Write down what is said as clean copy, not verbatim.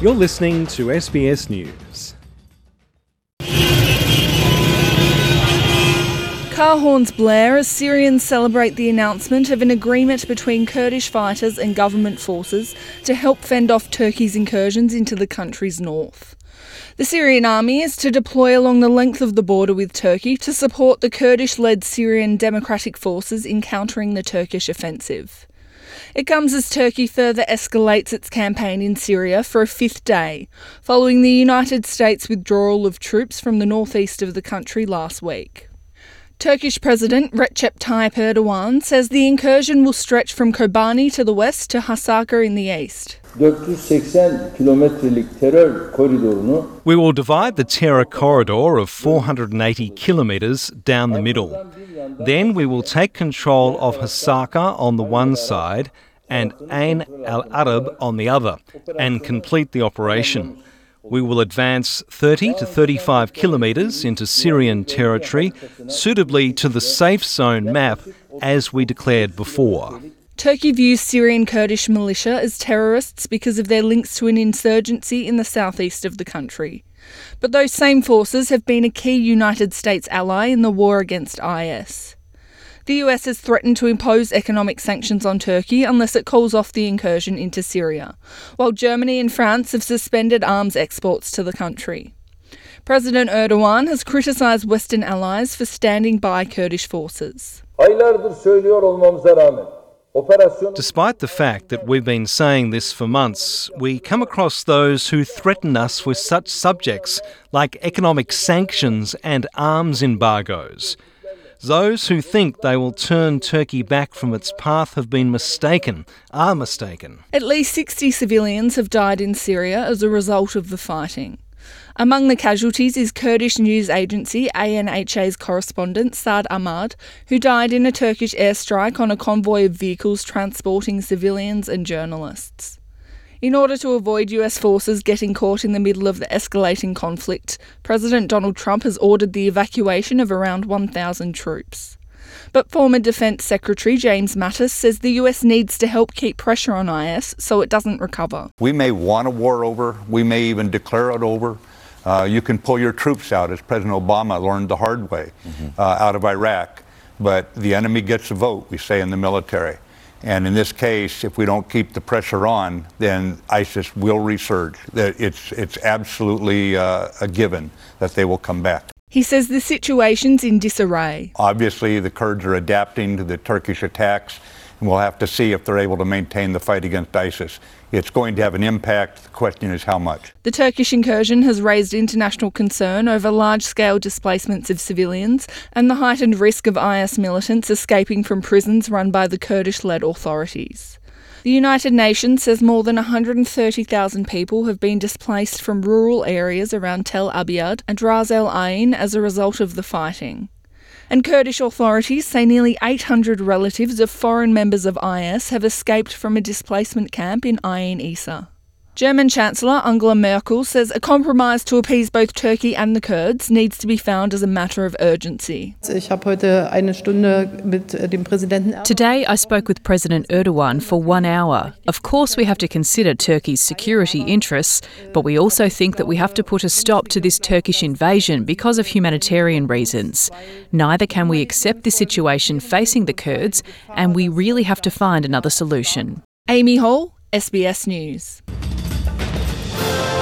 You're listening to SBS News. Car horns blare as Syrians celebrate the announcement of an agreement between Kurdish fighters and government forces to help fend off Turkey's incursions into the country's north. The Syrian army is to deploy along the length of the border with Turkey to support the Kurdish-led Syrian Democratic Forces in countering the Turkish offensive. It comes as Turkey further escalates its campaign in Syria for a fifth day, following the United States' withdrawal of troops from the northeast of the country last week. Turkish President Recep Tayyip Erdogan says the incursion will stretch from Kobani to the west to Hasaka in the east. We will divide the terror corridor of 480 kilometres down the middle. Then we will take control of Hasaka on the one side and Ain al-Arab on the other and complete the operation. We will advance 30 to 35 kilometres into Syrian territory, suitably to the safe zone map as we declared before. Turkey views Syrian Kurdish militia as terrorists because of their links to an insurgency in the southeast of the country. But those same forces have been a key United States ally in the war against IS. The US has threatened to impose economic sanctions on Turkey unless it calls off the incursion into Syria, while Germany and France have suspended arms exports to the country. President Erdogan has criticised Western allies for standing by Kurdish forces. Despite the fact that we've been saying this for months, we come across those who threaten us with such subjects like economic sanctions and arms embargoes. Those who think they will turn Turkey back from its path are mistaken. At least 60 civilians have died in Syria as a result of the fighting. Among the casualties is Kurdish news agency ANHA's correspondent Saad Ahmad, who died in a Turkish airstrike on a convoy of vehicles transporting civilians and journalists. In order to avoid US forces getting caught in the middle of the escalating conflict, President Donald Trump has ordered the evacuation of around 1,000 troops. But former Defence Secretary James Mattis says the US needs to help keep pressure on IS so it doesn't recover. We may want a war over, we may even declare it over. You can pull your troops out, as President Obama learned the hard way, out of Iraq. But the enemy gets a vote, we say in the military. And in this case, if we don't keep the pressure on, then ISIS will resurge. It's absolutely a given that they will come back. He says the situation's in disarray. Obviously, the Kurds are adapting to the Turkish attacks, and we'll have to see if they're able to maintain the fight against ISIS. It's going to have an impact. The question is how much. The Turkish incursion has raised international concern over large-scale displacements of civilians and the heightened risk of IS militants escaping from prisons run by the Kurdish-led authorities. The United Nations says more than 130,000 people have been displaced from rural areas around Tel Abyad and Ras El Ain as a result of the fighting. And Kurdish authorities say nearly 800 relatives of foreign members of IS have escaped from a displacement camp in Ain Issa. German Chancellor Angela Merkel says a compromise to appease both Turkey and the Kurds needs to be found as a matter of urgency. Today I spoke with President Erdogan for 1 hour. Of course we have to consider Turkey's security interests, but we also think that we have to put a stop to this Turkish invasion because of humanitarian reasons. Neither can we accept this situation facing the Kurds, and we really have to find another solution. Amy Hall, SBS News.